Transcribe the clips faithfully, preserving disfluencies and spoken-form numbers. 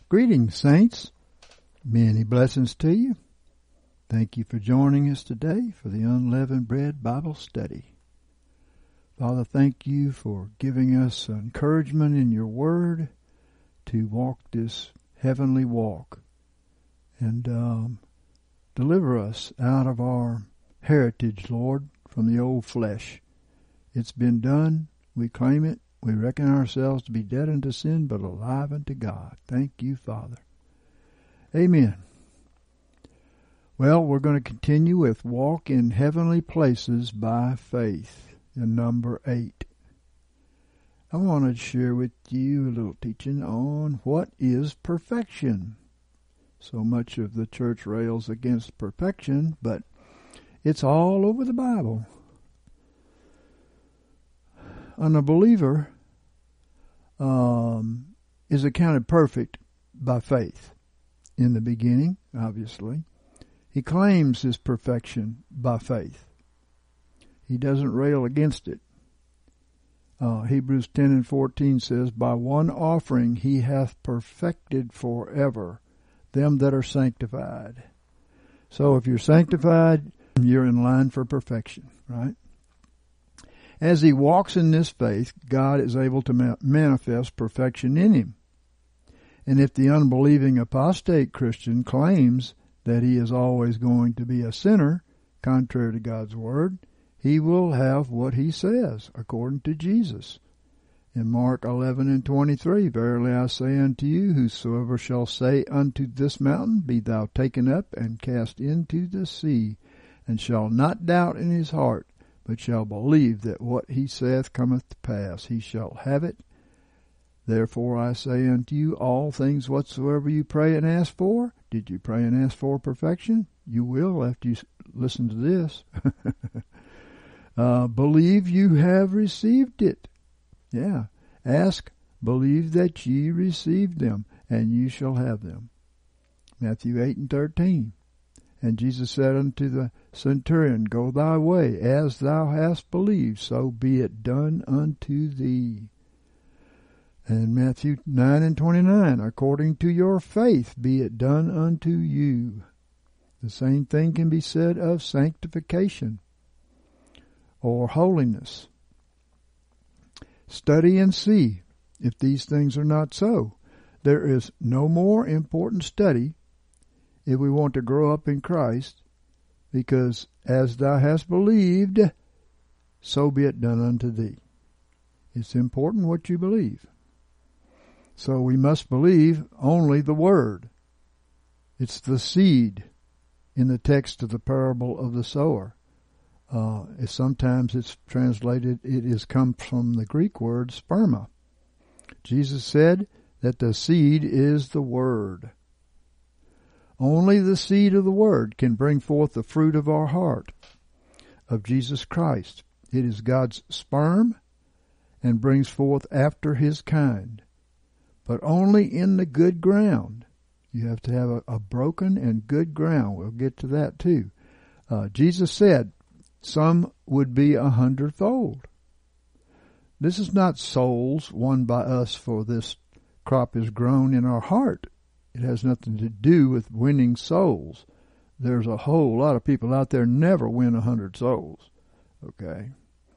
Greetings, saints. Many blessings to you. Thank you for joining us today for the Unleavened Bread Bible Study. Father, thank you for giving us encouragement in your word to walk this heavenly walk and um, deliver us out of our heritage, Lord, from the old flesh. It's been done. We claim it. We reckon ourselves to be dead unto sin, but alive unto God. Thank you, Father. Amen. Well, we're going to continue with Walk in Heavenly Places by Faith in number eight. I want to share with you a little teaching on what is perfection. So much of the church rails against perfection, but it's all over the Bible. And a believer um, is accounted perfect by faith. In the beginning, obviously, he claims his perfection by faith. He doesn't rail against it. Uh, Hebrews ten and fourteen says, by one offering he hath perfected forever them that are sanctified. So if you're sanctified, you're in line for perfection, right? As he walks in this faith, God is able to ma- manifest perfection in him. And if the unbelieving apostate Christian claims that he is always going to be a sinner, contrary to God's word, he will have what he says, according to Jesus. In Mark eleven and twenty-three, verily I say unto you, whosoever shall say unto this mountain, be thou taken up and cast into the sea, and shall not doubt in his heart, but shall believe that what he saith cometh to pass, he shall have it. Therefore I say unto you, all things whatsoever you pray and ask for, did you pray and ask for perfection? You will after you listen to this. uh, believe you have received it. Yeah. Ask, believe that ye received them, and you shall have them. Matthew eight and thirteen. And Jesus said unto the centurion, go thy way, as thou hast believed, so be it done unto thee. And Matthew nine and twenty-nine, according to your faith be it done unto you. The same thing can be said of sanctification or holiness. Study and see if these things are not so. There is no more important study if we want to grow up in Christ, because as thou hast believed, so be it done unto thee. It's important what you believe. So we must believe only the word. It's the seed in the text of the parable of the sower. Uh, sometimes it's translated, it is come from the Greek word sperma. Jesus said that the seed is the word. Only the seed of the word can bring forth the fruit of our heart, of Jesus Christ. It is God's sperm and brings forth after his kind, but only in the good ground. You have to have a, a broken and good ground. We'll get to that too. Uh, Jesus said some would be a hundredfold. This is not souls won by us, for this crop is grown in our heart. It has nothing to do with winning souls. There's a whole lot of people out there never win a hundred souls. Okay.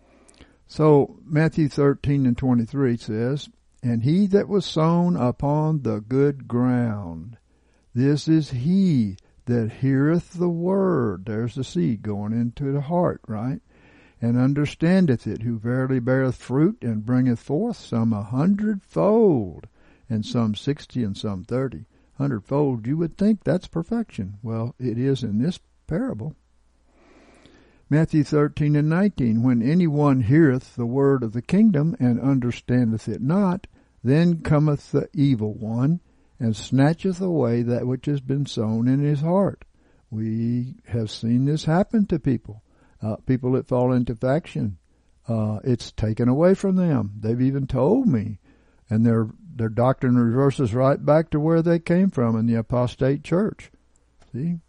So Matthew thirteen and twenty-three says, and he that was sown upon the good ground, this is he that heareth the word. There's the seed going into the heart, right? And understandeth it, who verily beareth fruit, and bringeth forth some a hundredfold, and some sixty, and some thirty. Hundredfold, you would think that's perfection. Well, it is in this parable. Matthew thirteen and nineteen, when any one heareth the word of the kingdom, and understandeth it not, then cometh the evil one, and snatcheth away that which has been sown in his heart. We have seen this happen to people. Uh, people that fall into faction. Uh, it's taken away from them. They've even told me. And their their doctrine reverses right back to where they came from in the apostate church. See?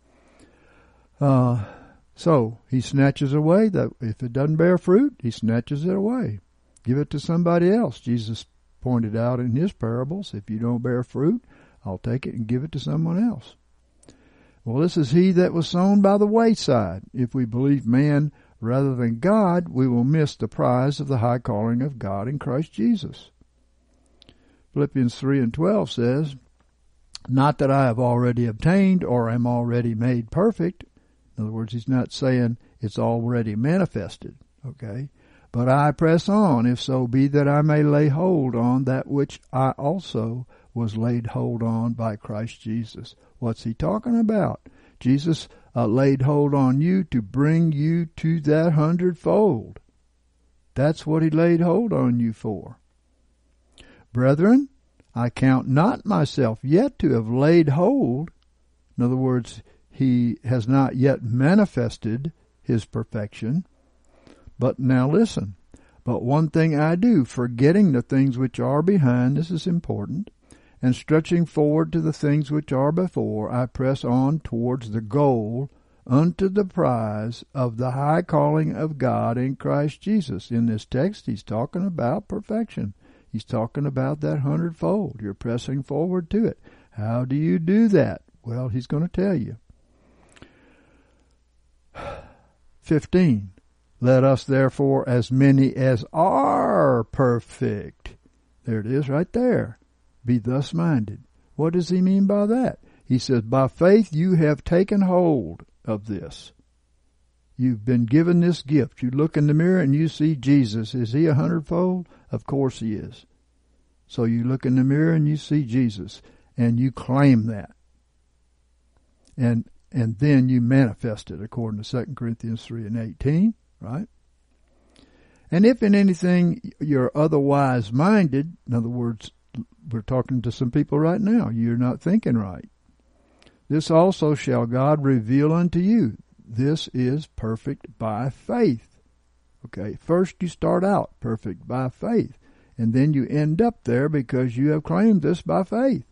Uh, so, he snatches away that. If it doesn't bear fruit, he snatches it away. Give it to somebody else. Jesus pointed out in his parables, if you don't bear fruit, I'll take it and give it to someone else. Well, this is he that was sown by the wayside. If we believe man rather than God, we will miss the prize of the high calling of God in Christ Jesus. Philippians three and twelve says, not that I have already obtained or am already made perfect. In other words, he's not saying it's already manifested, okay? But I press on, if so be that I may lay hold on that which I also was laid hold on by Christ Jesus. What's he talking about? Jesus uh, laid hold on you to bring you to that hundredfold. That's what he laid hold on you for. Brethren, I count not myself yet to have laid hold. In other words, he has not yet manifested his perfection. But now listen, but one thing I do, forgetting the things which are behind, this is important, and stretching forward to the things which are before, I press on towards the goal, unto the prize of the high calling of God in Christ Jesus. In this text, he's talking about perfection. He's talking about that hundredfold. You're pressing forward to it. How do you do that? Well, he's going to tell you. fifteen. Let us therefore, as many as are perfect. There it is right there. Be thus minded. What does he mean by that? He says, by faith you have taken hold of this. You've been given this gift. You look in the mirror and you see Jesus. Is he a hundredfold? Of course he is. So you look in the mirror and you see Jesus, and you claim that. And and then you manifest it according to Second Corinthians three and eighteen, right? And if in anything you're otherwise minded, in other words, we're talking to some people right now, you're not thinking right. This also shall God reveal unto you. This is perfect by faith. Okay, first you start out perfect by faith, and then you end up there because you have claimed this by faith.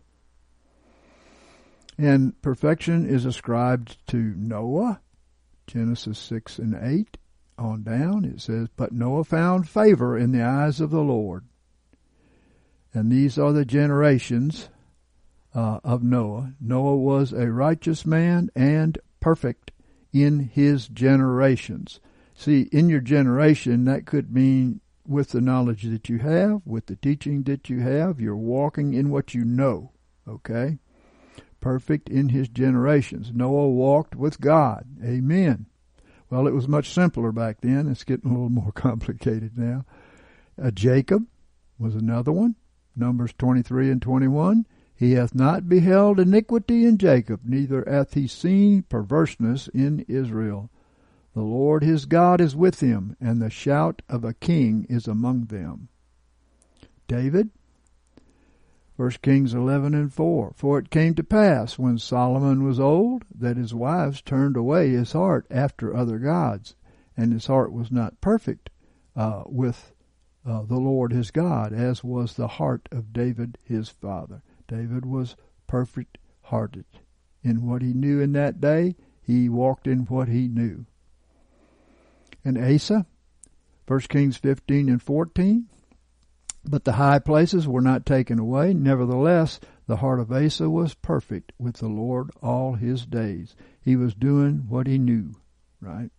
And perfection is ascribed to Noah, Genesis six and eight on down. It says, but Noah found favor in the eyes of the Lord. And these are the generations uh, of Noah. Noah was a righteous man and perfect in his generations. See, in your generation, that could mean with the knowledge that you have, with the teaching that you have, you're walking in what you know, okay? Perfect in his generations. Noah walked with God. Amen. Well, it was much simpler back then. It's getting a little more complicated now. Uh, Jacob was another one. Numbers twenty-three and twenty-one. He hath not beheld iniquity in Jacob, neither hath he seen perverseness in Israel. The Lord his God is with him, and the shout of a king is among them. David, First Kings eleven and four. For it came to pass, when Solomon was old, that his wives turned away his heart after other gods, and his heart was not perfect uh, with uh, the Lord his God, as was the heart of David his father. David was perfect-hearted. In what he knew in that day, he walked in what he knew. And Asa, First Kings fifteen and fourteen. But the high places were not taken away. Nevertheless, the heart of Asa was perfect with the Lord all his days. He was doing what he knew, right?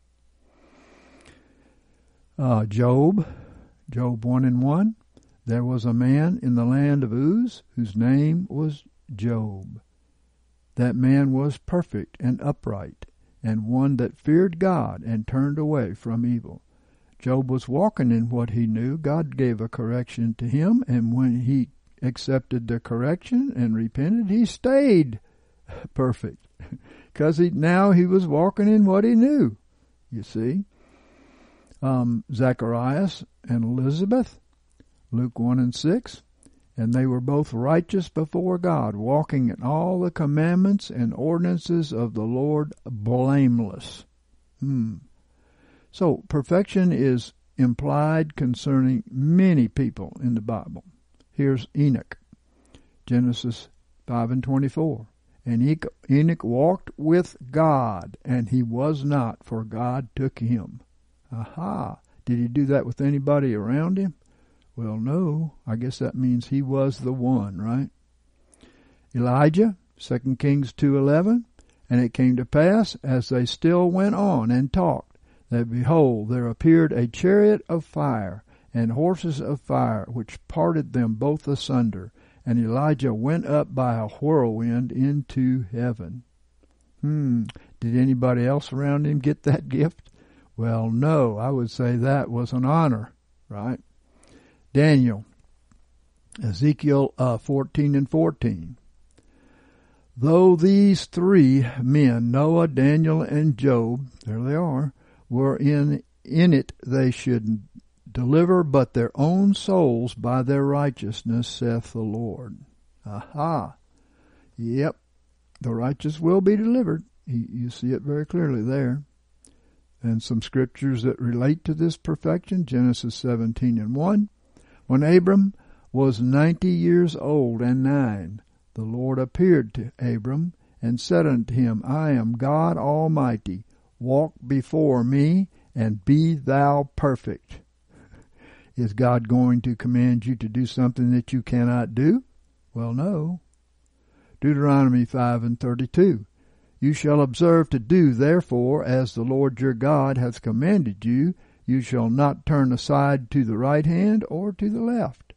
Uh, Job, Job one and one. There was a man in the land of Uz whose name was Job. That man was perfect and upright, and one that feared God and turned away from evil. Job was walking in what he knew. God gave a correction to him, and when he accepted the correction and repented, he stayed perfect because he now he was walking in what he knew. You see, um, Zacharias and Elizabeth, Luke one and six, and they were both righteous before God, walking in all the commandments and ordinances of the Lord, blameless. Hmm. So perfection is implied concerning many people in the Bible. Here's Enoch, Genesis five and twenty-four. And Enoch walked with God, and he was not, for God took him. Aha! Did he do that with anybody around him? Well, no. I guess that means he was the one, right? Elijah, Second Kings two eleven, and it came to pass, as they still went on and talked, that behold, there appeared a chariot of fire, and horses of fire, which parted them both asunder. And Elijah went up by a whirlwind into heaven. Hmm, did anybody else around him get that gift? Well, no, I would say that was an honor, right? Daniel, Ezekiel uh, fourteen and fourteen. Though these three men, Noah, Daniel, and Job, there they are, were in, in it, they should deliver but their own souls by their righteousness, saith the Lord. Aha. Yep, the righteous will be delivered. You, you see it very clearly there. And some scriptures that relate to this perfection, Genesis seventeen and one. When Abram was ninety years old and nine, the Lord appeared to Abram and said unto him, I am God Almighty. Walk before me and be thou perfect. Is God going to command you to do something that you cannot do? Well, no. Deuteronomy five and thirty-two. You shall observe to do, therefore, as the Lord your God hath commanded you. You shall not turn aside to the right hand or to the left.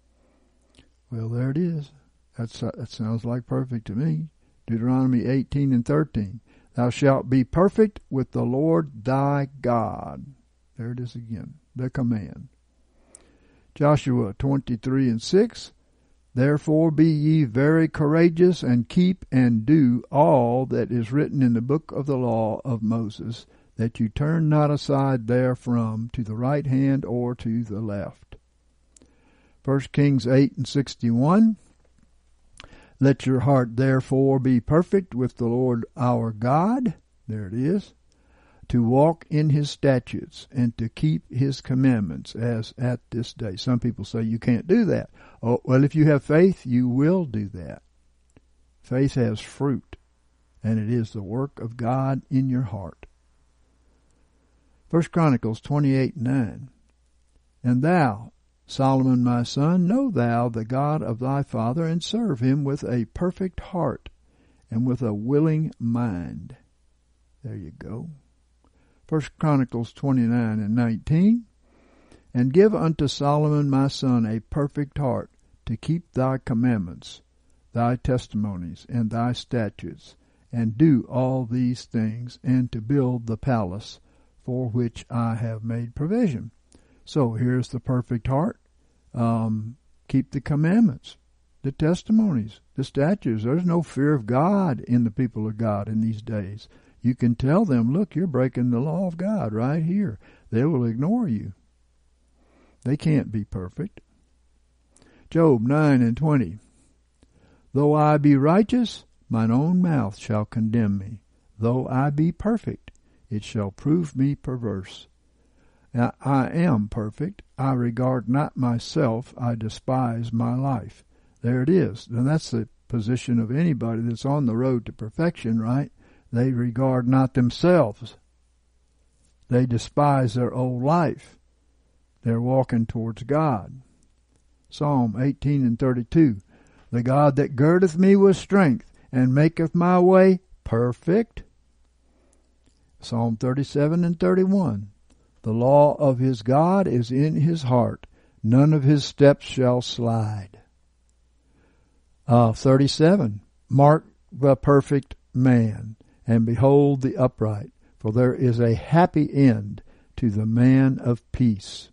Well, there it is. That's, that sounds like perfect to me. Deuteronomy eighteen and thirteen. Thou shalt be perfect with the Lord thy God. There it is again, the command. Joshua twenty-three and six. Therefore be ye very courageous, and keep and do all that is written in the book of the law of Moses, that you turn not aside therefrom to the right hand or to the left. First Kings eight and sixty-one. Let your heart therefore be perfect with the Lord our God. There it is. To walk in his statutes and to keep his commandments as at this day. Some people say you can't do that. Oh, well, if you have faith, you will do that. Faith has fruit, and it is the work of God in your heart. First Chronicles twenty-eight and nine. And thou, Solomon my son, know thou the God of thy father, and serve him with a perfect heart and with a willing mind. There you go. First Chronicles twenty-nine and nineteen. And give unto Solomon my son a perfect heart, to keep thy commandments, thy testimonies, and thy statutes, and do all these things, and to build the palace for which I have made provision. So here's the perfect heart. Um, keep the commandments, the testimonies, the statutes. There's no fear of God in the people of God in these days. You can tell them, look, you're breaking the law of God right here. They will ignore you. They can't be perfect. Job nine and twenty. Though I be righteous, mine own mouth shall condemn me. Though I be perfect, it shall prove me perverse. Now, I am perfect. I regard not myself. I despise my life. There it is. And that's the position of anybody that's on the road to perfection, right? They regard not themselves. They despise their old life. They're walking towards God. Psalm eighteen and thirty-two. The God that girdeth me with strength, and maketh my way perfect. Psalm thirty-seven and thirty-one. The law of his God is in his heart. None of his steps shall slide. Uh, thirty-seven. Mark the perfect man, and behold the upright, for there is a happy end to the man of peace.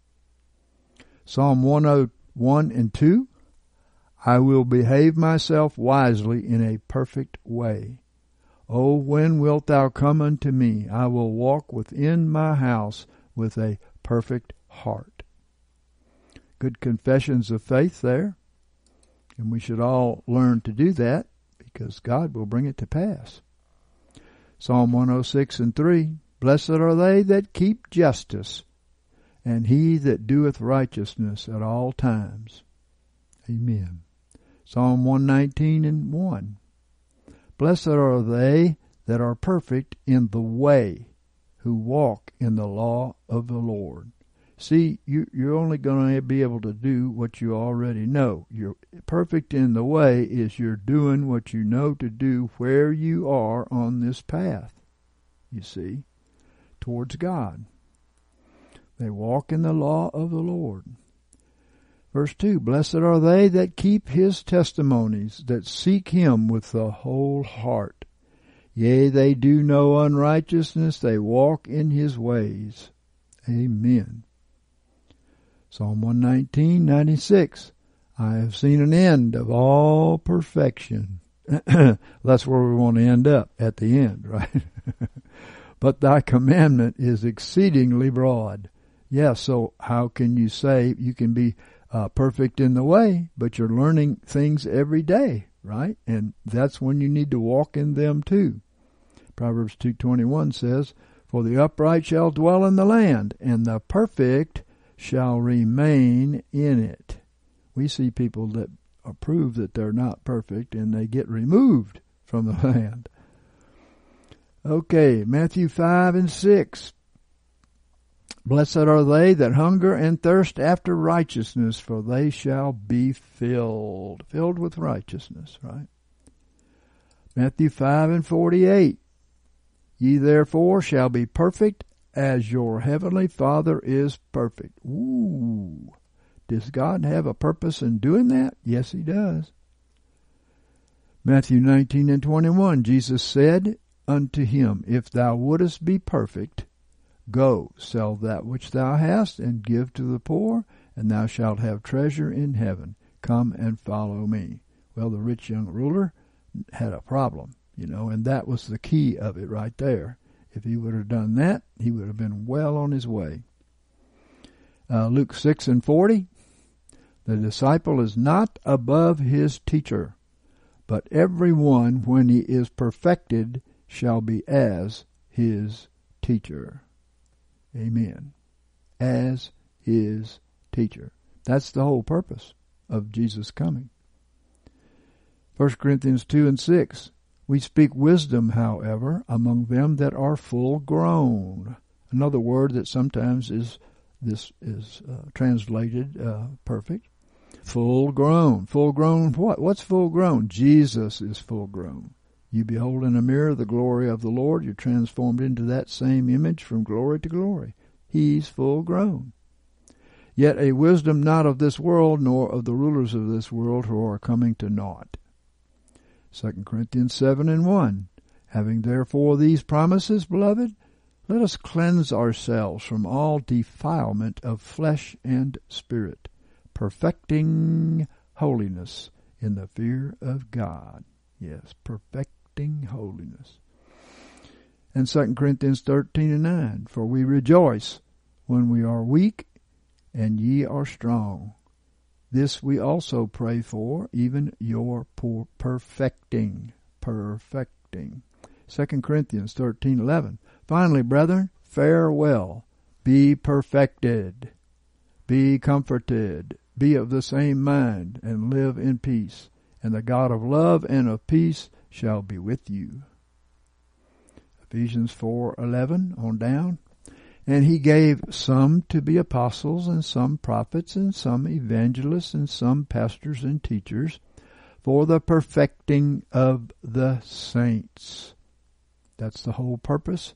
Psalm one oh one and two. I will behave myself wisely in a perfect way. O when wilt thou come unto me? I will walk within my house with a perfect heart. Good confessions of faith there. And we should all learn to do that, because God will bring it to pass. Psalm one oh six and three. Blessed are they that keep justice, and he that doeth righteousness at all times. Amen. Psalm one nineteen and one. Blessed are they that are perfect in the way, who walk in the law of the Lord. See, you, you're only going to be able to do what you already know. You're perfect in the way is you're doing what you know to do where you are on this path, you see, towards God. They walk in the law of the Lord. Verse two, blessed are they that keep his testimonies, that seek him with the whole heart. Yea, they do no unrighteousness, they walk in his ways. Amen. Psalm one nineteen, ninety-six, I have seen an end of all perfection. That's where we want to end up, at the end, right? But thy commandment is exceedingly broad. Yeah, so how can you say you can be uh, perfect in the way, but you're learning things every day, right? And that's when you need to walk in them too. Proverbs two twenty-one says, for the upright shall dwell in the land, and the perfect shall remain in it. We see people that prove that they're not perfect, and they get removed from the land. Okay, Matthew five and six. Blessed are they that hunger and thirst after righteousness, for they shall be filled. Filled with righteousness, right? Matthew five and forty-eight. Ye therefore shall be perfect as your heavenly Father is perfect. Ooh. Does God have a purpose in doing that? Yes, he does. Matthew nineteen and twenty-one, Jesus said unto him, if thou wouldest be perfect, go, sell that which thou hast, and give to the poor, and thou shalt have treasure in heaven. Come and follow me. Well, the rich young ruler had a problem, you know, and that was the key of it right there. If he would have done that, he would have been well on his way. Uh, Luke six and forty, the disciple is not above his teacher, but every one, when he is perfected, shall be as his teacher. Amen. As his teacher. That's the whole purpose of Jesus coming. First Corinthians two and six. We speak wisdom, however, among them that are full grown. Another word that sometimes is this is uh, translated uh, perfect. Full grown. Full grown what? What's full grown? Jesus is full grown. You behold in a mirror the glory of the Lord. You're transformed into that same image from glory to glory. He's full grown. Yet a wisdom not of this world, nor of the rulers of this world, who are coming to naught. Second Corinthians seven and one. Having therefore these promises, beloved, let us cleanse ourselves from all defilement of flesh and spirit, perfecting holiness in the fear of God. Yes, perfecting holiness. And Second Corinthians thirteen and nine. For we rejoice when we are weak, and ye are strong. This we also pray for, even your poor perfecting. Perfecting. Second Corinthians thirteen eleven. Finally, brethren, farewell. Be perfected. Be comforted. Be of the same mind, and live in peace. And the God of love and of peace shall be with you. Ephesians four eleven on down. And he gave some to be apostles, and some prophets, and some evangelists, and some pastors and teachers, for the perfecting of the saints. That's the whole purpose,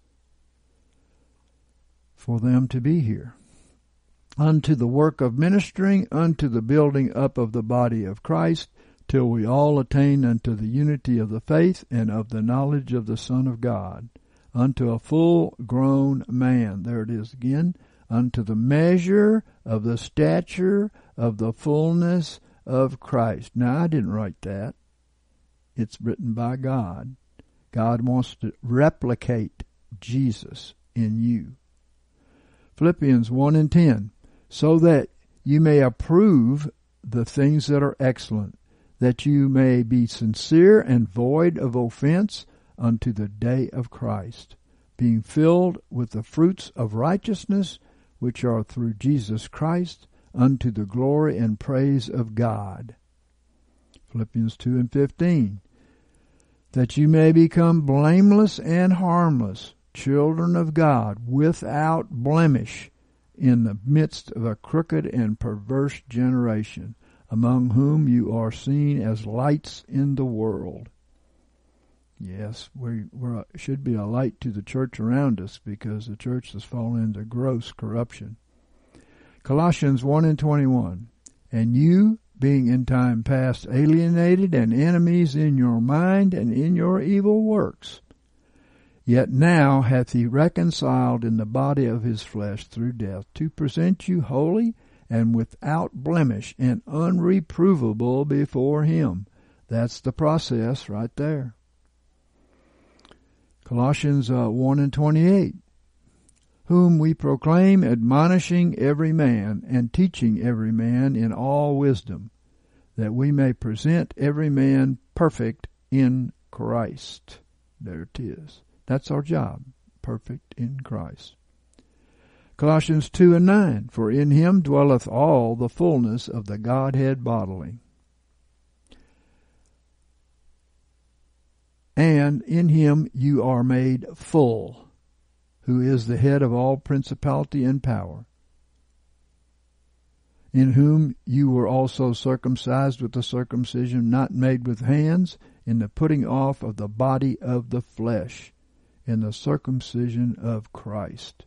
for them to be here. Unto the work of ministering, unto the building up of the body of Christ, till we all attain unto the unity of the faith and of the knowledge of the Son of God, unto a full grown man. There it is again. Unto the measure of the stature of the fullness of Christ. Now, I didn't write that. It's written by God. God wants to replicate Jesus in you. Philippians one and ten. So that you may approve the things that are excellent, that you may be sincere and void of offense unto the day of Christ, being filled with the fruits of righteousness, which are through Jesus Christ, unto the glory and praise of God. Philippians two and fifteen. That you may become blameless and harmless, children of God, without blemish, in the midst of a crooked and perverse generation, among whom you are seen as lights in the world. Yes, we we're, should be a light to the church around us, because the church has fallen into gross corruption. Colossians one and twenty-one, and you, being in time past alienated and enemies in your mind and in your evil works, yet now hath he reconciled in the body of his flesh through death, to present you holy and without blemish and unreprovable before him. That's the process right there. Colossians uh, one and twenty-eight, whom we proclaim, admonishing every man and teaching every man in all wisdom, that we may present every man perfect in Christ. There it is. That's our job, perfect in Christ. Colossians two and nine, for in him dwelleth all the fullness of the Godhead bodily. And in him you are made full, who is the head of all principality and power, in whom you were also circumcised with a circumcision not made with hands, in the putting off of the body of the flesh, in the circumcision of Christ.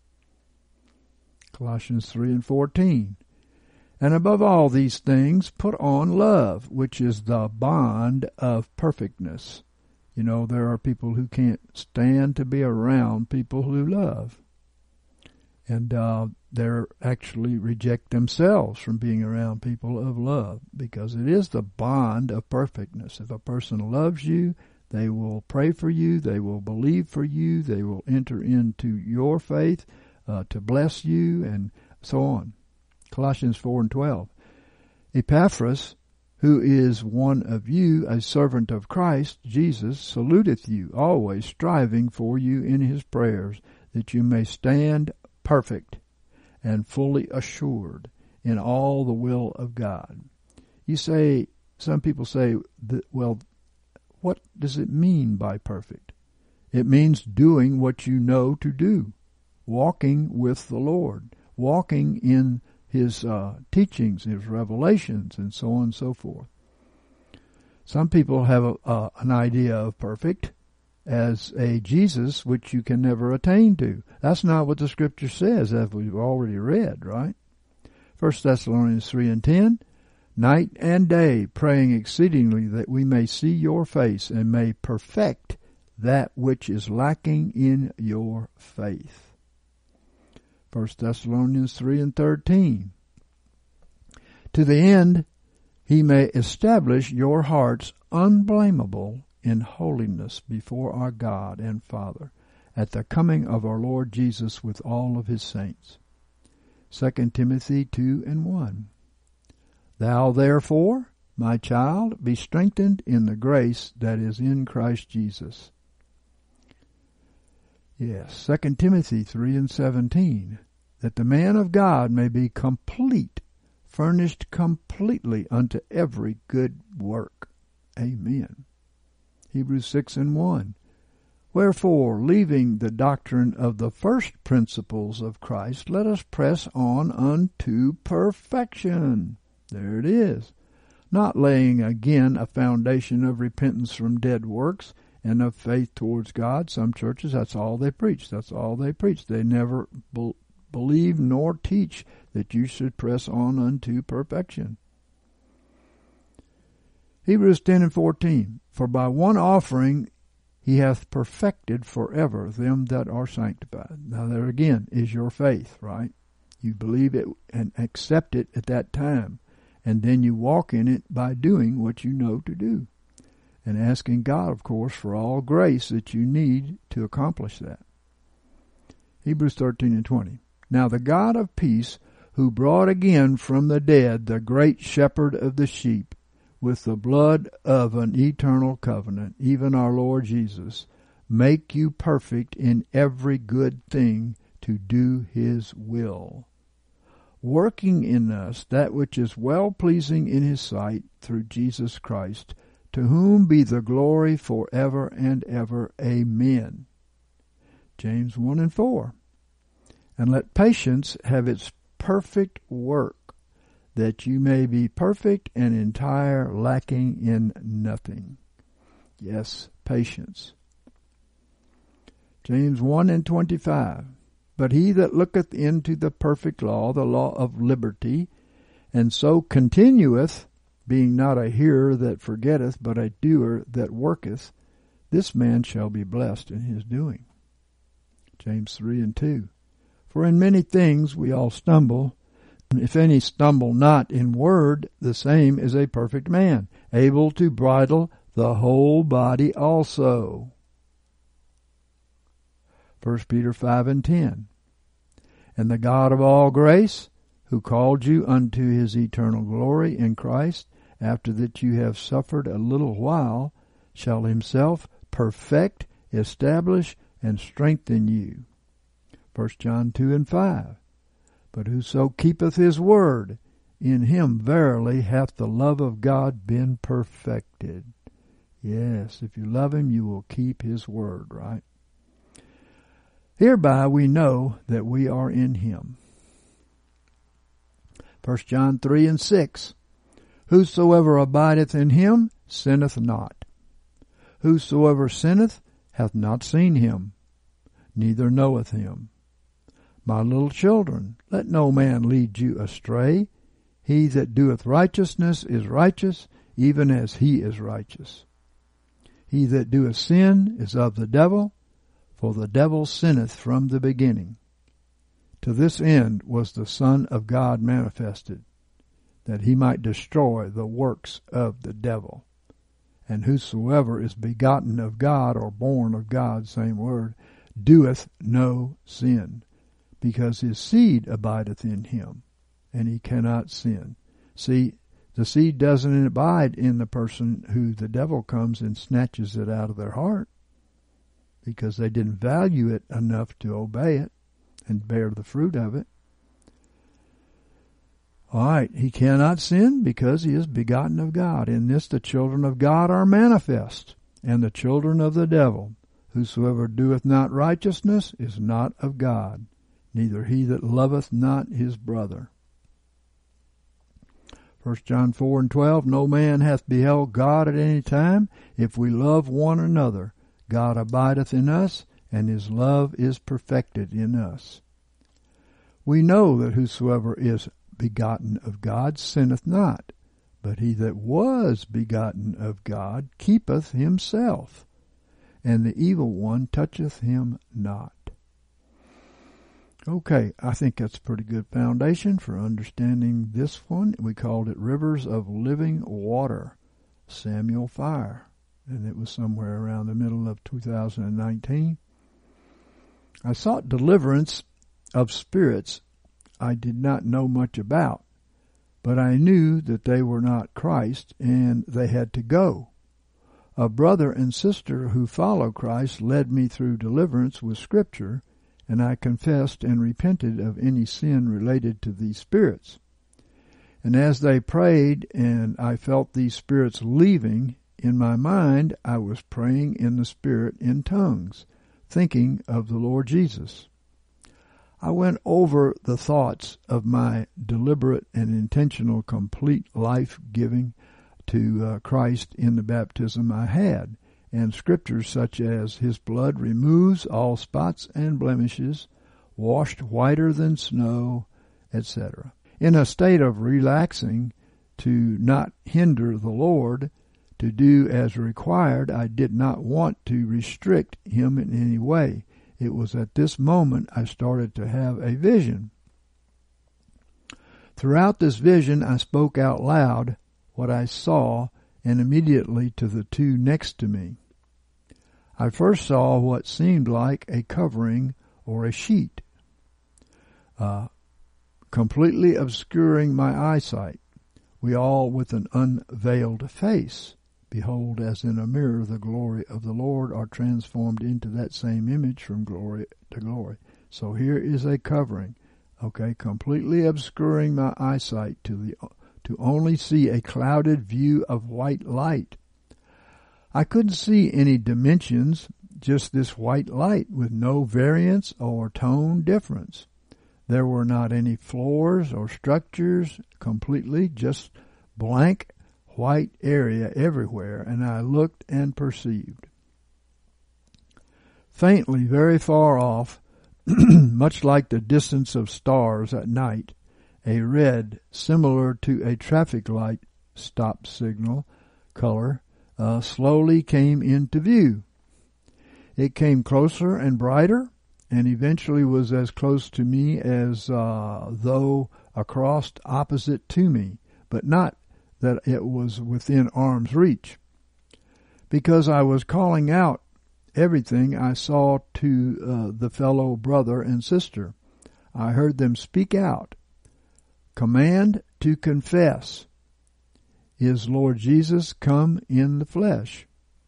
Colossians three and fourteen. And above all these things put on love, which is the bond of perfectness. You know, there are people who can't stand to be around people who love. And uh, they actually reject themselves from being around people of love, because it is the bond of perfectness. If a person loves you, they will pray for you, they will believe for you, they will enter into your faith uh, to bless you, and so on. Colossians four and twelve. Epaphras, who is one of you, a servant of Christ Jesus, saluteth you, always striving for you in his prayers, that you may stand perfect and fully assured in all the will of God. You say, some people say, that, well, what does it mean by perfect? It means doing what you know to do, walking with the Lord, walking in his uh, teachings, his revelations, and so on and so forth. Some people have a, uh, an idea of perfect as a Jesus which you can never attain to. That's not what the Scripture says, as we've already read, right? First Thessalonians three and ten, night and day praying exceedingly that we may see your face and may perfect that which is lacking in your faith. First Thessalonians three and thirteen. To the end he may establish your hearts unblameable in holiness before our God and Father at the coming of our Lord Jesus with all of his saints. Second Timothy two and one. Thou therefore, my child, be strengthened in the grace that is in Christ Jesus. Yes, Second Timothy three and seventeen, that the man of God may be complete, furnished completely unto every good work. Amen. Hebrews six and one, wherefore, leaving the doctrine of the first principles of Christ, let us press on unto perfection. There it is. Not laying again a foundation of repentance from dead works and of faith towards God. Some churches, that's all they preach. That's all they preach. They never be- believe nor teach that you should press on unto perfection. Hebrews ten and fourteen. For by one offering he hath perfected forever them that are sanctified. Now there again is your faith, right? You believe it and accept it at that time. And then you walk in it by doing what you know to do. And asking God, of course, for all grace that you need to accomplish that. Hebrews thirteen and twenty. Now the God of peace, who brought again from the dead the great shepherd of the sheep, with the blood of an eternal covenant, even our Lord Jesus, make you perfect in every good thing to do his will, working in us that which is well-pleasing in his sight through Jesus Christ, to whom be the glory forever and ever. Amen. James one and four. And let patience have its perfect work, that you may be perfect and entire, lacking in nothing. Yes, patience. James one and twenty-five. But he that looketh into the perfect law, the law of liberty, and so continueth, being not a hearer that forgetteth, but a doer that worketh, this man shall be blessed in his doing. James three and two. For in many things we all stumble. If any stumble not in word, the same is a perfect man, able to bridle the whole body also. First Peter five and ten. And the God of all grace, who called you unto his eternal glory in Christ, after that you have suffered a little while, shall himself perfect, establish, and strengthen you. First John two and five. But whoso keepeth his word, in him verily hath the love of God been perfected. Yes, if you love him, you will keep his word, right? Hereby we know that we are in him. First John three and six. Whosoever abideth in him sinneth not. Whosoever sinneth hath not seen him, neither knoweth him. My little children, let no man lead you astray. He that doeth righteousness is righteous, even as he is righteous. He that doeth sin is of the devil, for the devil sinneth from the beginning. To this end was the Son of God manifested, that he might destroy the works of the devil. And whosoever is begotten of God, or born of God, same word, doeth no sin, because his seed abideth in him, and he cannot sin. See, the seed doesn't abide in the person who the devil comes and snatches it out of their heart, because they didn't value it enough to obey it and bear the fruit of it. All right, he cannot sin because he is begotten of God. In this the children of God are manifest, and the children of the devil. Whosoever doeth not righteousness is not of God, neither he that loveth not his brother. First John four and twelve. No man hath beheld God at any time. If we love one another, God abideth in us, and his love is perfected in us. We know that whosoever is begotten of God sinneth not, but he that was begotten of God keepeth himself, and the evil one toucheth him not. Okay, I think that's a pretty good foundation for understanding this one. We called it Rivers of Living Water, Samuel Fire, and it was somewhere around the middle of two thousand nineteen. I sought deliverance of spirits I did not know much about, but I knew that they were not Christ and they had to go. A brother and sister who follow Christ led me through deliverance with Scripture, and I confessed and repented of any sin related to these spirits. And as they prayed and I felt these spirits leaving, in my mind I was praying in the Spirit in tongues, thinking of the Lord Jesus. I went over the thoughts of my deliberate and intentional complete life giving to uh, Christ in the baptism I had, and scriptures such as his blood removes all spots and blemishes, washed whiter than snow, et cetera. In a state of relaxing to not hinder the Lord, to do as required, I did not want to restrict him in any way. It was at this moment I started to have a vision. Throughout this vision, I spoke out loud what I saw, and immediately to the two next to me. I first saw what seemed like a covering or a sheet, uh, completely obscuring my eyesight. We all with an unveiled face. Behold, as in a mirror, the glory of the Lord are transformed into that same image from glory to glory. So here is a covering, okay, completely obscuring my eyesight to the to only see a clouded view of white light. I couldn't see any dimensions, just this white light with no variance or tone difference. There were not any floors or structures, completely just blank white area everywhere, and I looked and perceived. Faintly, very far off, much like the distance of stars at night, a red, similar to a traffic light stop signal color, uh, slowly came into view. It came closer and brighter, and eventually was as close to me as uh, though across opposite to me, but not that it was within arm's reach. Because I was calling out everything I saw to uh, the fellow brother and sister, I heard them speak out. Command to confess. Is Lord Jesus come in the flesh?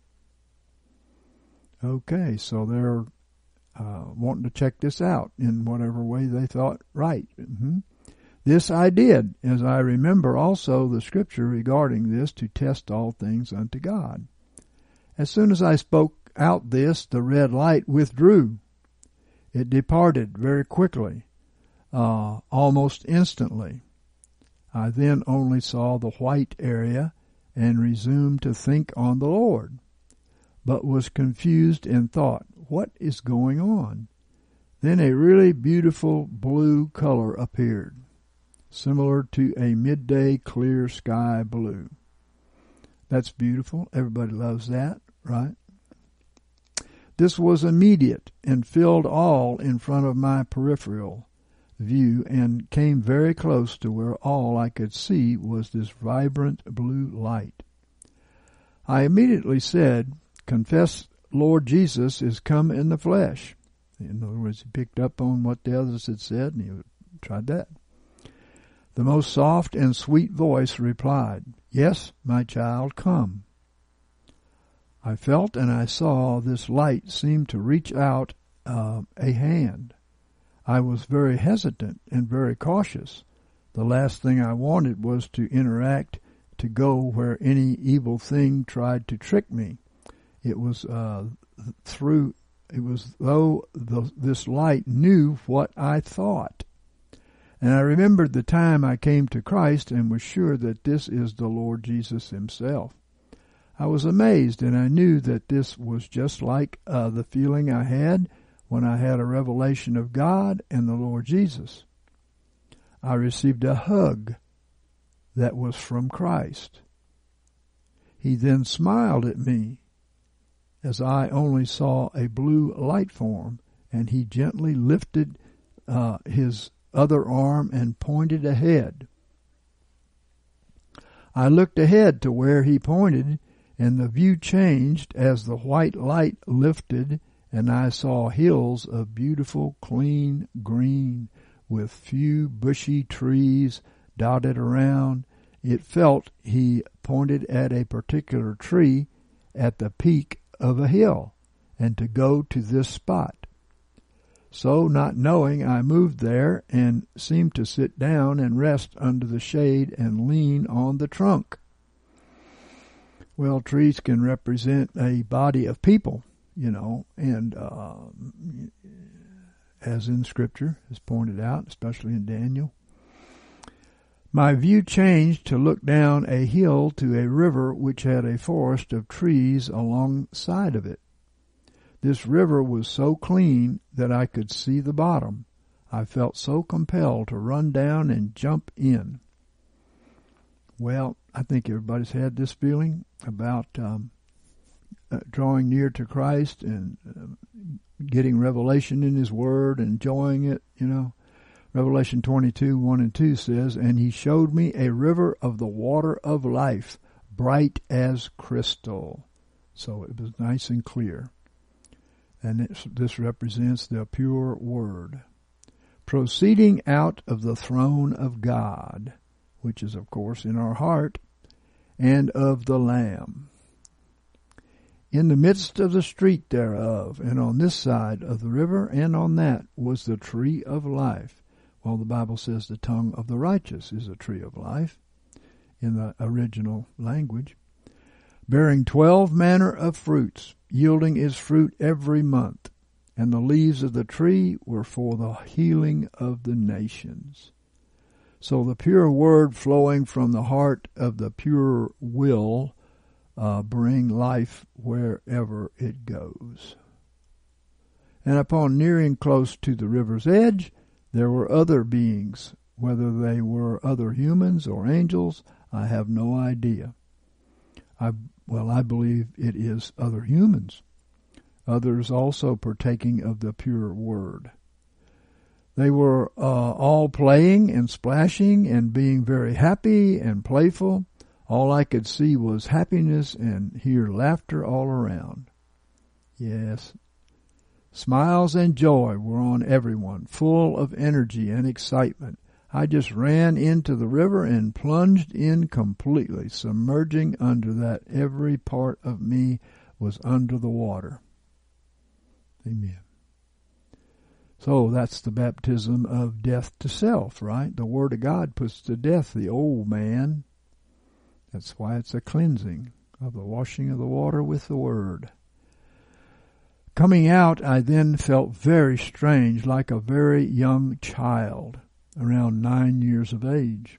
Okay, so they're uh, wanting to check this out in whatever way they thought right. Mm-hmm. This I did, as I remember also the scripture regarding this, to test all things unto God. As soon as I spoke out this, the red light withdrew. It departed very quickly, uh, almost instantly. I then only saw the white area and resumed to think on the Lord, but was confused in thought, what is going on? Then a really beautiful blue color appeared, similar to a midday clear sky blue. That's beautiful. Everybody loves that, right? This was immediate and filled all in front of my peripheral view and came very close to where all I could see was this vibrant blue light. I immediately said, confess Lord Jesus is come in the flesh. In other words, he picked up on what the others had said and he tried that. The most soft and sweet voice replied, yes, my child, come. I felt and I saw this light seem to reach out uh, a hand. I was very hesitant and very cautious. The last thing I wanted was to interact, to go where any evil thing tried to trick me. It was uh, through. It was though the, this light knew what I thought. And I remembered the time I came to Christ and was sure that this is the Lord Jesus himself. I was amazed, and I knew that this was just like uh, the feeling I had when I had a revelation of God and the Lord Jesus. I received a hug that was from Christ. He then smiled at me as I only saw a blue light form, and he gently lifted uh, his other arm and pointed ahead. I looked ahead to where he pointed, and the view changed as the white light lifted, and I saw hills of beautiful, clean green with few bushy trees dotted around. It felt he pointed at a particular tree at the peak of a hill, and to go to this spot. So, not knowing, I moved there and seemed to sit down and rest under the shade and lean on the trunk. Well, trees can represent a body of people, you know, and uh, as in Scripture is pointed out, especially in Daniel. My view changed to look down a hill to a river which had a forest of trees alongside of it. This river was so clean that I could see the bottom. I felt so compelled to run down and jump in. Well, I think everybody's had this feeling about um, uh, drawing near to Christ and uh, getting revelation in his word, enjoying it, you know. Revelation twenty-two, one and two says, and he showed me a river of the water of life, bright as crystal. So it was nice and clear. And this, this represents the pure word, proceeding out of the throne of God, which is, of course, in our heart, and of the Lamb. In the midst of the street thereof, and on this side of the river, and on that, was the tree of life. Well, the Bible says the tongue of the righteous is a tree of life in the original language, bearing twelve manner of fruits, yielding its fruit every month. and the leaves of the tree were for the healing of the nations. So the pure word flowing from the heart of the pure will uh, bring life wherever it goes. And upon nearing close to the river's edge, there were other beings. Whether they were other humans or angels, I have no idea. I well, I believe it is other humans, others also partaking of the pure word. They were uh, all playing and splashing and being very happy and playful. All I could see was happiness and hear laughter all around. Yes, smiles and joy were on everyone, full of energy and excitement. I just ran into the river and plunged in completely, submerging under that every part of me was under the water. Amen. So that's the baptism of death to self, right? The Word of God puts to death the old man. That's why it's a cleansing of the washing of the water with the Word. Coming out, I then felt very strange, like a very young child, around nine years of age.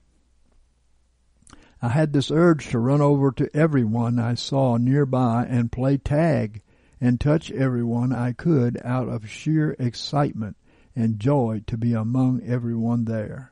I had this urge to run over to everyone I saw nearby and play tag and touch everyone I could out of sheer excitement and joy to be among everyone there.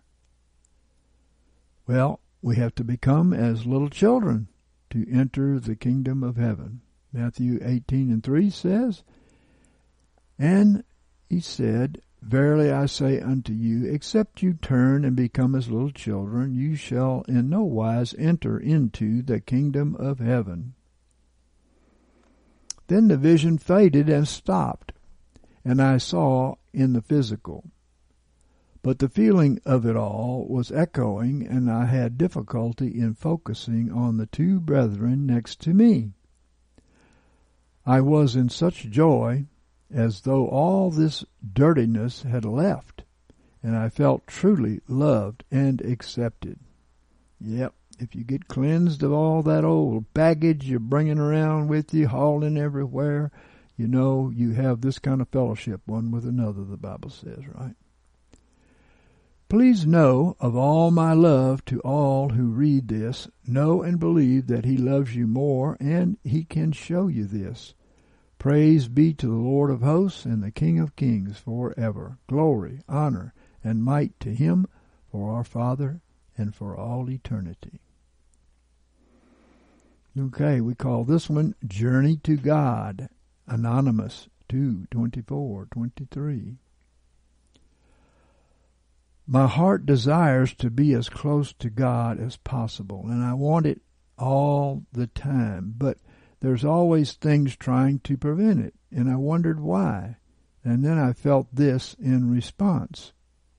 Well, we have to become as little children to enter the kingdom of heaven. Matthew eighteen and three says, "And he said, Verily I say unto you, except you turn and become as little children, you shall in no wise enter into the kingdom of heaven." Then the vision faded and stopped, and I saw in the physical. But the feeling of it all was echoing, and I had difficulty in focusing on the two brethren next to me. I was in such joy, as though all this dirtiness had left, and I felt truly loved and accepted. Yep, if you get cleansed of all that old baggage you're bringing around with you, hauling everywhere, you know you have this kind of fellowship one with another, the Bible says, right? Please know of all my love to all who read this, know and believe that he loves you more, and he can show you this. Praise be to the Lord of hosts and the King of kings forever. Glory, honor, and might to him for our Father and for all eternity. Okay, we call this one Journey to God. Anonymous two twenty-four twenty-three. My heart desires to be as close to God as possible, and I want it all the time, but there's always things trying to prevent it, and I wondered why. And then I felt this in response.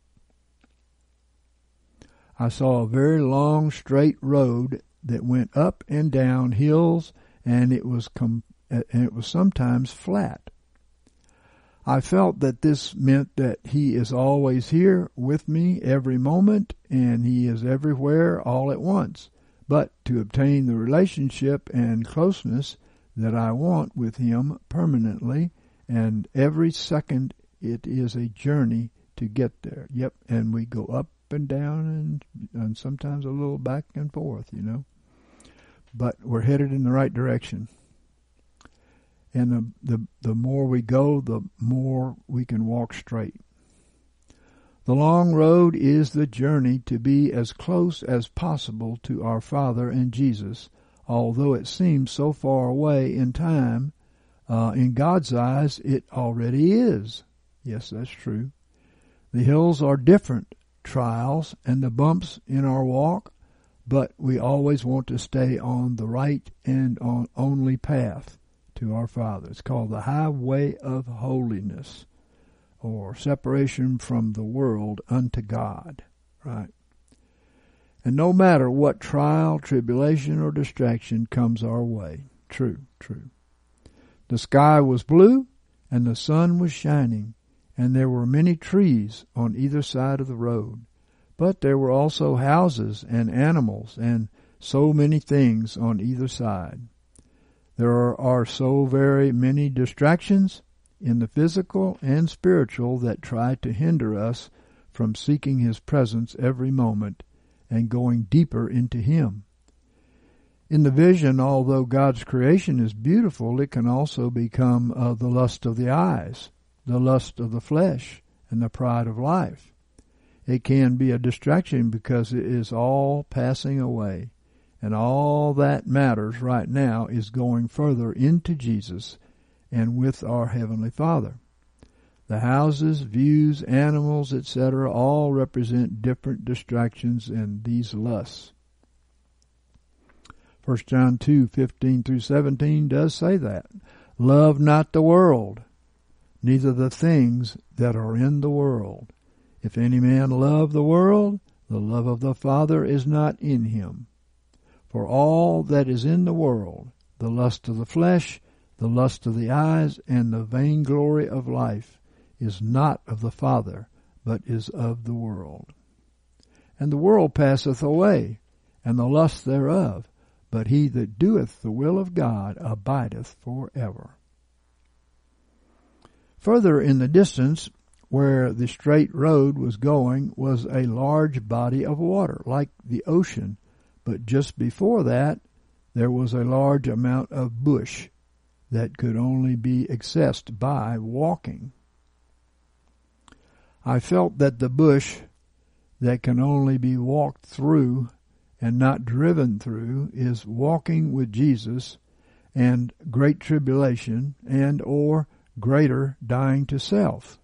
I saw a very long straight road that went up and down hills, and it was com- and it was sometimes flat. I felt that this meant that he is always here with me every moment, and he is everywhere all at once. But to obtain the relationship and closeness that I want with him permanently, and every second it is a journey to get there. Yep, and we go up and down and, and sometimes a little back and forth, you know. But we're headed in the right direction. And the, the, the more we go, the more we can walk straight. The long road is the journey to be as close as possible to our Father and Jesus, although it seems so far away in time. Uh, in God's eyes, it already is. Yes, that's true. The hills are different trials and the bumps in our walk, but we always want to stay on the right and on only path to our Father. It's called the highway of holiness, or separation from the world unto God, right? And no matter what trial, tribulation, or distraction comes our way, true, true. The sky was blue, and the sun was shining, and there were many trees on either side of the road. But there were also houses and animals, and so many things on either side. There are, are so very many distractions in the physical and spiritual that try to hinder us from seeking His presence every moment and going deeper into Him. In the vision, although God's creation is beautiful, it can also become uh, the lust of the eyes, the lust of the flesh, and the pride of life. It can be a distraction because it is all passing away, and all that matters right now is going further into Jesus and with our Heavenly Father. The houses, views, animals, et cetera all represent different distractions and these lusts. First John two, fifteen through seventeen does say that. Love not the world, neither the things that are in the world. If any man love the world, the love of the Father is not in him. For all that is in the world, the lust of the flesh, the lust of the eyes, and the vainglory of life, is not of the Father, but is of the world. And the world passeth away, and the lust thereof, but he that doeth the will of God abideth forever. Further in the distance, where the straight road was going, was a large body of water, like the ocean, but just before that, there was a large amount of bush that could only be accessed by walking. I felt that the bush that can only be walked through and not driven through is walking with Jesus and great tribulation and or greater dying to self.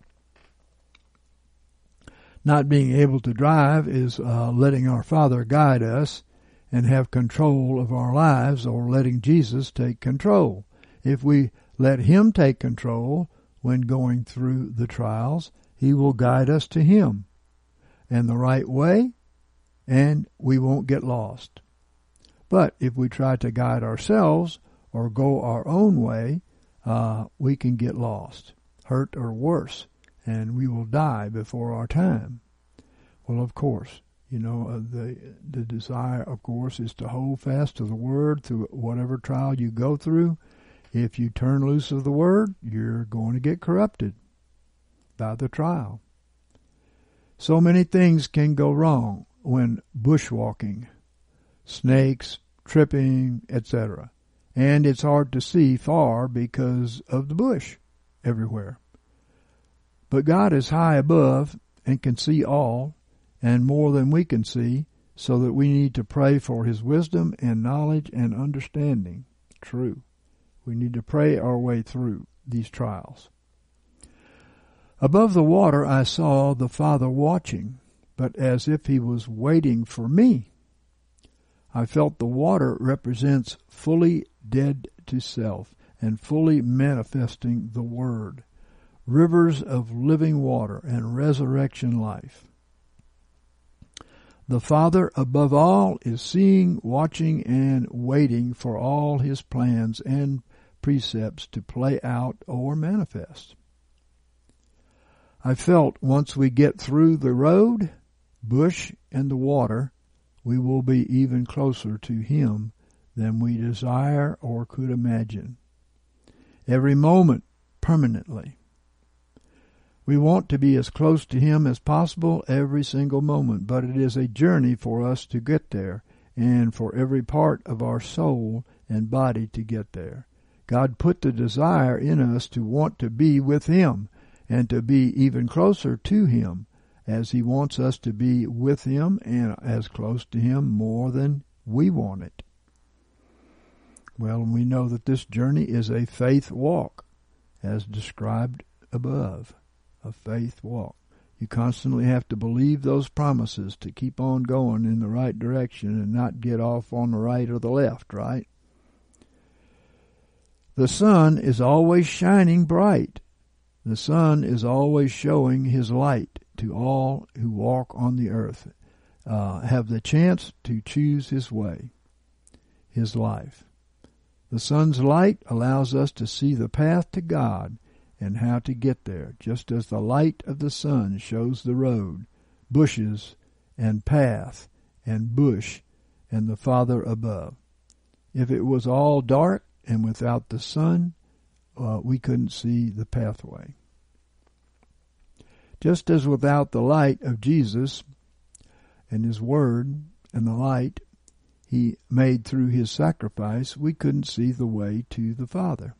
Not being able to drive is uh, letting our Father guide us and have control of our lives, or letting Jesus take control. If we let Him take control when going through the trials, He will guide us to Him and the right way, and we won't get lost. But if we try to guide ourselves or go our own way, uh, we can get lost, hurt, or worse, and we will die before our time. Well, of course, you know, uh, the the desire, of course, is to hold fast to the Word through whatever trial you go through. If you turn loose of the Word, you're going to get corrupted by the trial. So many things can go wrong when bushwalking, snakes, tripping, et cetera. And it's hard to see far because of the bush everywhere. But God is high above and can see all, and more than we can see, so that we need to pray for His wisdom and knowledge and understanding. True. We need to pray our way through these trials. Above the water I saw the Father watching, but as if He was waiting for me. I felt the water represents fully dead to self and fully manifesting the Word, rivers of living water and resurrection life. The Father, above all, is seeing, watching, and waiting for all His plans and precepts to play out or manifest. I felt once we get through the road, bush, and the water, we will be even closer to Him than we desire or could imagine. Every moment, permanently. We want to be as close to Him as possible every single moment, but it is a journey for us to get there and for every part of our soul and body to get there. God put the desire in us to want to be with Him and to be even closer to Him, as He wants us to be with Him and as close to Him more than we want it. Well, we know that this journey is a faith walk, as described above. A faith walk. You constantly have to believe those promises to keep on going in the right direction and not get off on the right or the left, right? The sun is always shining bright. The sun is always showing His light to all who walk on the earth, uh, have the chance to choose His way, His life. The sun's light allows us to see the path to God and how to get there, just as the light of the sun shows the road, bushes, and path, and bush, and the Father above. If it was all dark and without the sun, uh, we couldn't see the pathway. Just as without the light of Jesus and His Word and the light He made through His sacrifice, we couldn't see the way to the Father.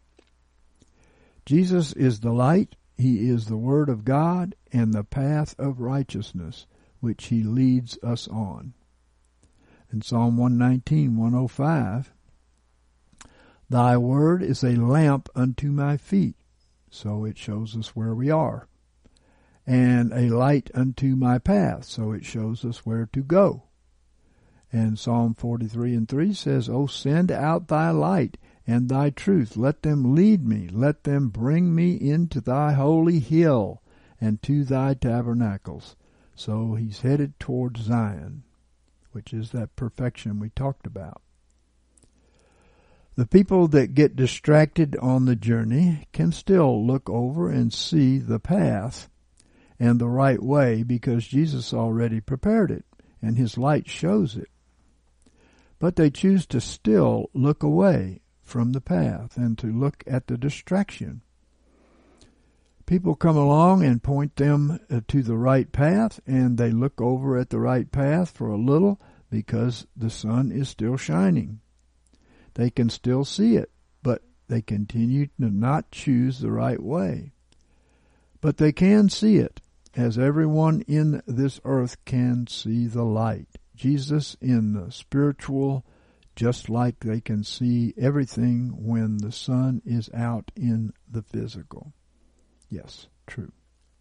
Jesus is the light, He is the Word of God, and the path of righteousness, which He leads us on. In Psalm one nineteen, one oh five, Thy word is a lamp unto my feet, so it shows us where we are, and a light unto my path, so it shows us where to go. And Psalm forty-three and three says, O send out thy light and thy truth. Let them lead me. Let them bring me into thy holy hill and to thy tabernacles. So he's headed towards Zion, which is that perfection we talked about. The people that get distracted on the journey can still look over and see the path and the right way because Jesus already prepared it and His light shows it. But they choose to still look away from the path and to look at the distraction. People come along and point them to the right path, and they look over at the right path for a little because the sun is still shining. They can still see it, but they continue to not choose the right way. But they can see it, as everyone in this earth can see the light. Jesus in the spiritual, just like they can see everything when the sun is out in the physical. Yes, true.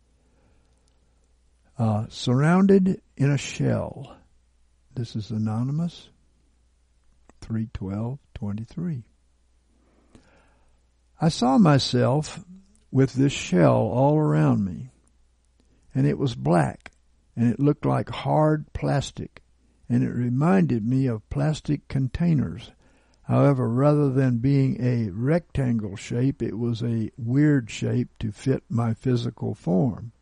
Uh, surrounded in a shell. This is anonymous. three twelve twenty-three. I saw myself with this shell all around me, and it was black, and it looked like hard plastic, and it reminded me of plastic containers. However, rather than being a rectangle shape, it was a weird shape to fit my physical form.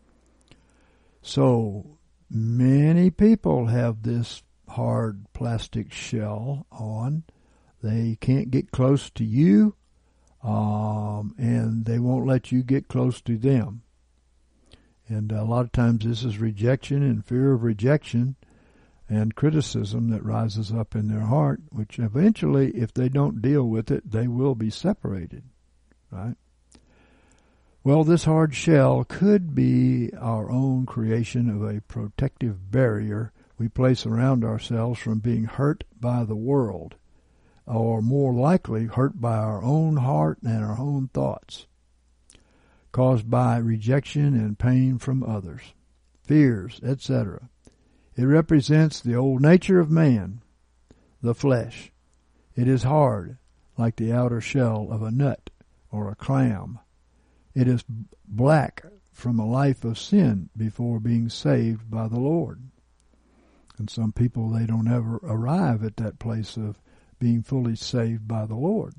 So many people have this hard plastic shell on. They can't get close to you, um, and they won't let you get close to them. And a lot of times this is rejection and fear of rejection and criticism that rises up in their heart, which eventually, if they don't deal with it, they will be separated, right? Well, this hard shell could be our own creation of a protective barrier we place around ourselves from being hurt by the world, or more likely hurt by our own heart and our own thoughts, caused by rejection and pain from others, fears, et cetera. It represents the old nature of man, the flesh. It is hard, like the outer shell of a nut or a clam. It is black from a life of sin before being saved by the Lord. And some people, they don't ever arrive at that place of being fully saved by the Lord.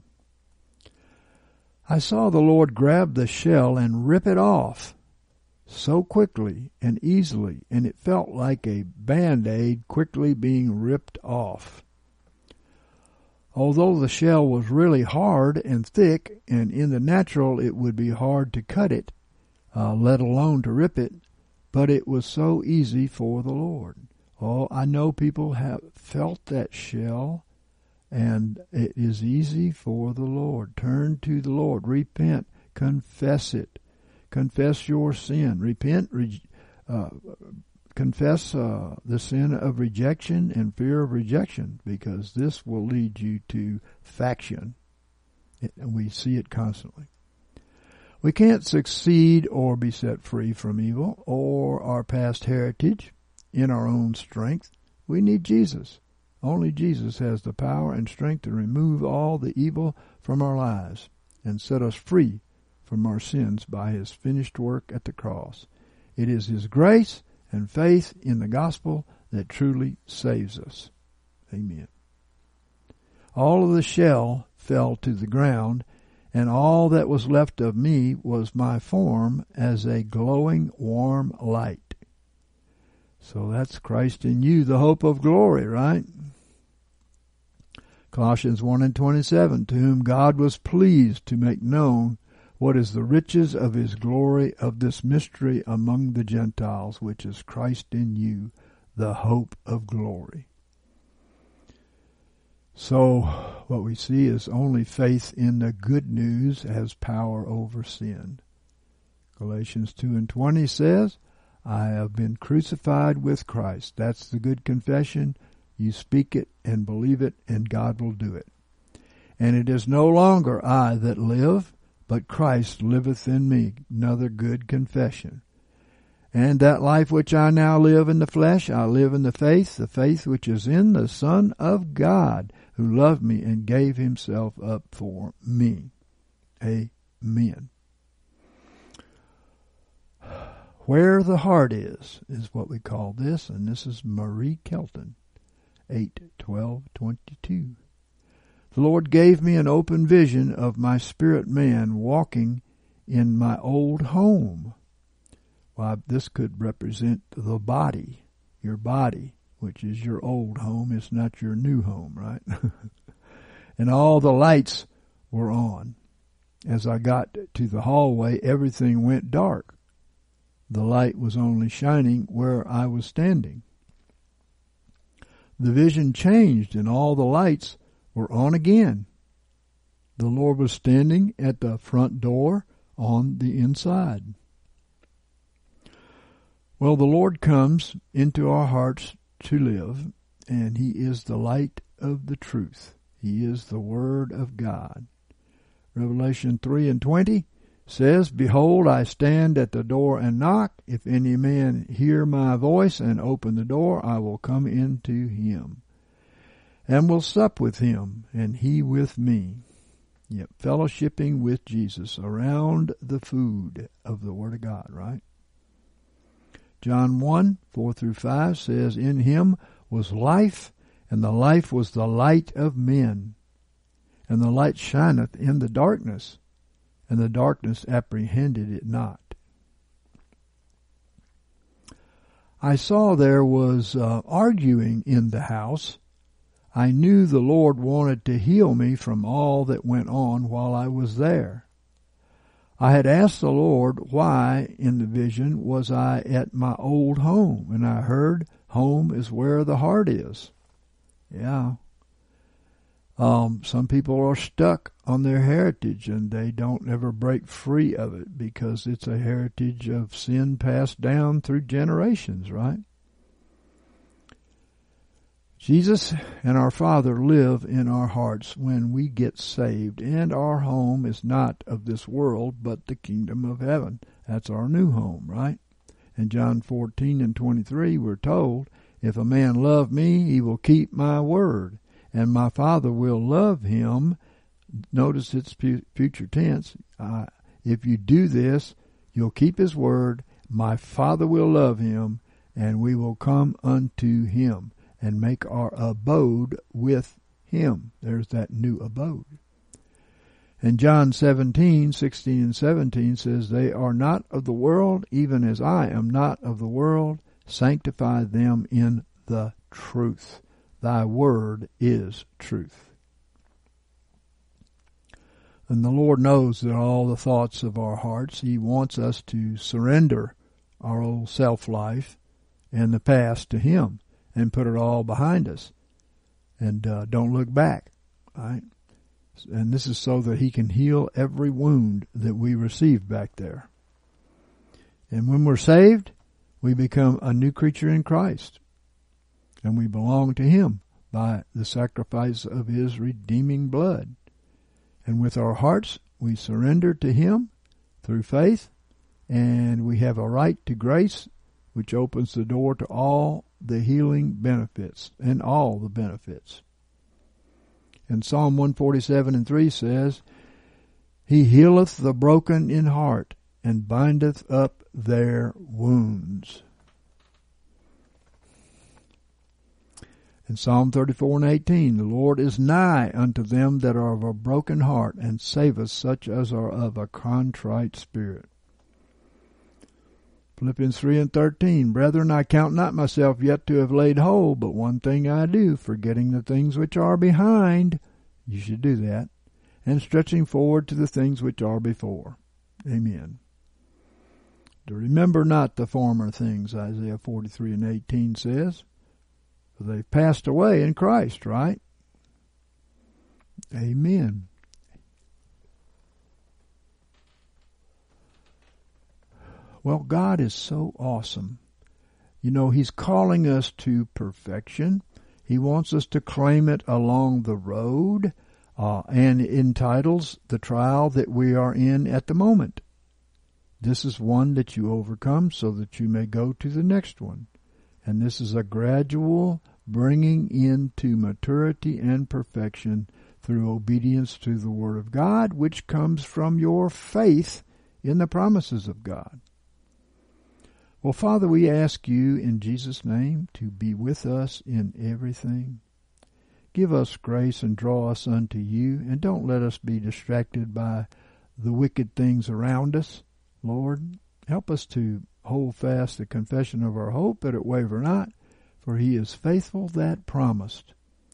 I saw the Lord grab the shell and rip it off so quickly and easily, and it felt like a Band-Aid quickly being ripped off. Although the shell was really hard and thick, and in the natural it would be hard to cut it, uh, let alone to rip it, but it was so easy for the Lord. Oh, I know people have felt that shell, and it is easy for the Lord. Turn to the Lord. Repent. Confess it. Confess your sin. Repent. Re- uh, confess uh, the sin of rejection and fear of rejection, because this will lead you to faction. It, and we see it constantly. We can't succeed or be set free from evil or our past heritage in our own strength. We need Jesus. Only Jesus has the power and strength to remove all the evil from our lives and set us free from our sins by His finished work at the cross. It is His grace and faith in the gospel that truly saves us. Amen. All of the shell fell to the ground, and all that was left of me was my form as a glowing warm light. So that's Christ in you, the hope of glory, right? Colossians one and twenty-seven, to whom God was pleased to make known what is the riches of his glory of this mystery among the Gentiles, which is Christ in you, the hope of glory. So what we see is only faith in the good news has power over sin. Galatians two and twenty says, I have been crucified with Christ. That's the good confession. You speak it and believe it, and God will do it. And it is no longer I that live, but Christ liveth in me. Another good confession. And that life which I now live in the flesh, I live in the faith, the faith which is in the Son of God, who loved me and gave himself up for me. Amen. Where the heart is, is what we call this, and this is Marie Kelton, eight twelve twenty-two. The Lord gave me an open vision of my spirit man walking in my old home. Well, this could represent the body, your body, which is your old home. It's not your new home, right? And all the lights were on. As I got to the hallway, everything went dark. The light was only shining where I was standing. The vision changed and all the lights were on again. The Lord was standing at the front door on the inside. Well, the Lord comes into our hearts to live, and he is the light of the truth. He is the Word of God. Revelation three and twenty says, Behold, I stand at the door and knock. If any man hear my voice and open the door, I will come into him, and will sup with him, and he with me. Yep, fellowshipping with Jesus around the food of the Word of God, right? John one, four through five says, In him was life, and the life was the light of men. And the light shineth in the darkness, and the darkness apprehended it not. I saw there was uh, arguing in the house. I knew the Lord wanted to heal me from all that went on while I was there. I had asked the Lord why in the vision was I at my old home, and I heard home is where the heart is. Yeah. Um, some people are stuck on their heritage and they don't ever break free of it because it's a heritage of sin passed down through generations, right? Jesus and our Father live in our hearts when we get saved, and our home is not of this world but the kingdom of heaven. That's our new home, right? In John fourteen and twenty-three we're told, If a man love me, he will keep my word, and my Father will love him. Notice it's future tense. Uh, if you do this, you'll keep his word. My Father will love him, and we will come unto him and make our abode with him. There's that new abode. And John seventeen, sixteen and seventeen says, They are not of the world, even as I am not of the world. Sanctify them in the truth. Thy word is truth. And the Lord knows that all the thoughts of our hearts, he wants us to surrender our old self-life and the past to him and put it all behind us. And uh, don't look back, right? And this is so that he can heal every wound that we received back there. And when we're saved, we become a new creature in Christ. And we belong to him by the sacrifice of his redeeming blood. And with our hearts, we surrender to him through faith, and we have a right to grace, which opens the door to all the healing benefits and all the benefits. And Psalm one forty-seven and three says, He healeth the broken in heart, and bindeth up their wounds. In Psalm thirty-four and eighteen, the Lord is nigh unto them that are of a broken heart, and saveth such as are of a contrite spirit. Philippians three and thirteen, Brethren, I count not myself yet to have laid hold, but one thing I do, forgetting the things which are behind, you should do that, and stretching forward to the things which are before. Amen. To remember not the former things, Isaiah forty-three and eighteen says, for they've passed away in Christ, right? Amen. Well, God is so awesome. You know, He's calling us to perfection. He wants us to claim it along the road, uh, and entitles the trial that we are in at the moment. This is one that you overcome so that you may go to the next one. And this is a gradual bringing into maturity and perfection through obedience to the Word of God, which comes from your faith in the promises of God. Well, Father, we ask you in Jesus' name to be with us in everything. Give us grace and draw us unto you, and don't let us be distracted by the wicked things around us. Lord, help us to hold fast the confession of our hope, that it waver not, for He is faithful that promised.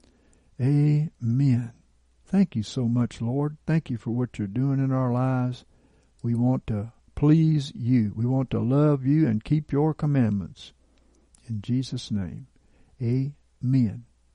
Amen. Thank you so much, Lord. Thank you for what you're doing in our lives. We want to please you. We want to love you and keep your commandments. In Jesus' name, amen.